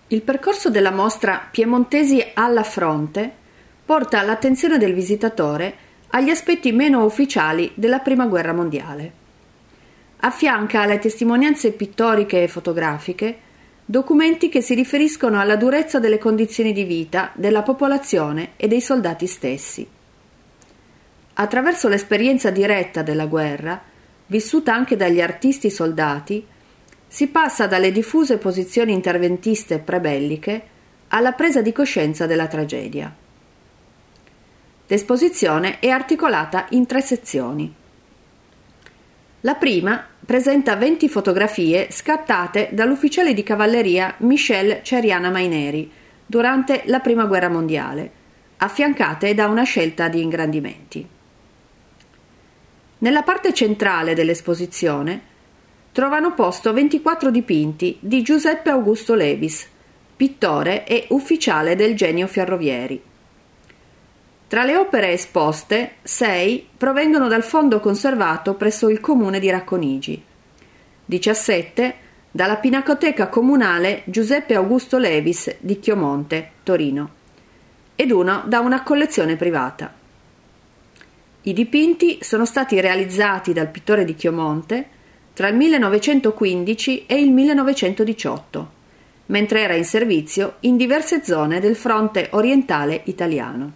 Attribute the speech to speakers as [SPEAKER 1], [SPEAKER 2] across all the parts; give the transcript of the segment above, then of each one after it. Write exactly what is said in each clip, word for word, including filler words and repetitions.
[SPEAKER 1] Il percorso della mostra Piemontesi alla fronte porta l'attenzione del visitatore agli aspetti meno ufficiali della Prima Guerra Mondiale. Affianca alle testimonianze pittoriche e fotografiche documenti che si riferiscono alla durezza delle condizioni di vita della popolazione e dei soldati stessi. Attraverso l'esperienza diretta della guerra, vissuta anche dagli artisti soldati, si passa dalle diffuse posizioni interventiste prebelliche alla presa di coscienza della tragedia. L'esposizione è articolata in tre sezioni. La prima presenta venti fotografie scattate dall'ufficiale di cavalleria Michel Ceriana Maineri durante la Prima Guerra Mondiale, affiancate da una scelta di ingrandimenti. Nella parte centrale dell'esposizione trovano posto ventiquattro dipinti di Giuseppe Augusto Levis, pittore e ufficiale del Genio Ferrovieri. Tra le opere esposte, sei provengono dal fondo conservato presso il comune di Racconigi, diciassette dalla Pinacoteca Comunale Giuseppe Augusto Levis di Chiomonte, Torino, ed uno da una collezione privata. I dipinti sono stati realizzati dal pittore di Chiomonte tra il millenovecentoquindici e il millenovecentodiciotto, mentre era in servizio in diverse zone del fronte orientale italiano.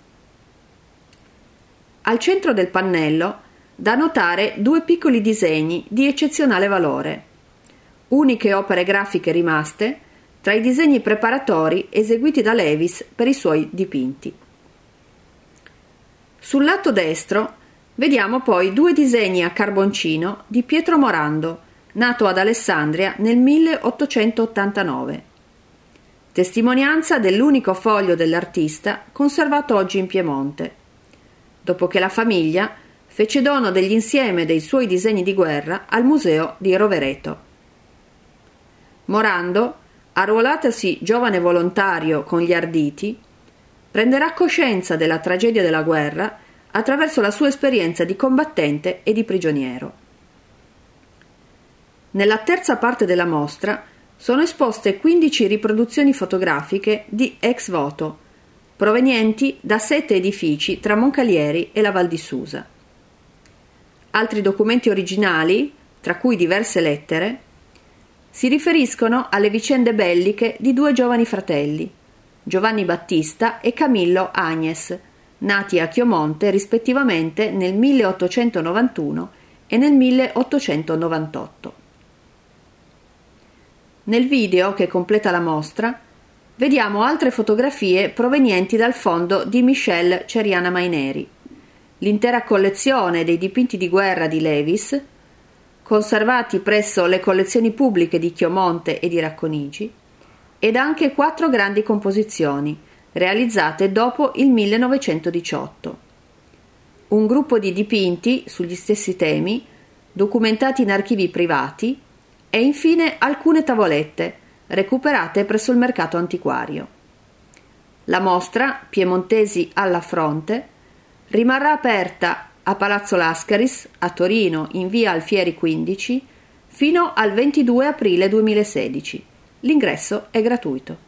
[SPEAKER 1] Al centro del pannello da notare due piccoli disegni di eccezionale valore, uniche opere grafiche rimaste tra i disegni preparatori eseguiti da Levis per i suoi dipinti. Sul lato destro vediamo poi due disegni a carboncino di Pietro Morando, nato ad Alessandria nel milleottocentottantanove, testimonianza dell'unico foglio dell'artista conservato oggi in Piemonte, dopo che la famiglia fece dono dell'insieme dei suoi disegni di guerra al museo di Rovereto. Morando, arruolatosi giovane volontario con gli Arditi, prenderà coscienza della tragedia della guerra attraverso la sua esperienza di combattente e di prigioniero. Nella terza parte della mostra sono esposte quindici riproduzioni fotografiche di ex voto, provenienti da sette edifici tra Moncalieri e la Val di Susa. Altri documenti originali, tra cui diverse lettere, si riferiscono alle vicende belliche di due giovani fratelli, Giovanni Battista e Camillo Agnes, nati a Chiomonte rispettivamente nel milleottocentonovantuno e nel milleottocentonovantotto. Nel video che completa la mostra vediamo altre fotografie provenienti dal fondo di Michel Ceriana Maineri, l'intera collezione dei dipinti di guerra di Levis, conservati presso le collezioni pubbliche di Chiomonte e di Racconigi, ed anche quattro grandi composizioni realizzate dopo il millenovecentodiciotto. Un gruppo di dipinti sugli stessi temi, documentati in archivi privati, e infine alcune tavolette, recuperate presso il mercato antiquario. La mostra, Piemontesi alla fronte, rimarrà aperta a Palazzo Lascaris, a Torino, in via Alfieri quindici, fino al ventidue aprile duemilasedici. L'ingresso è gratuito.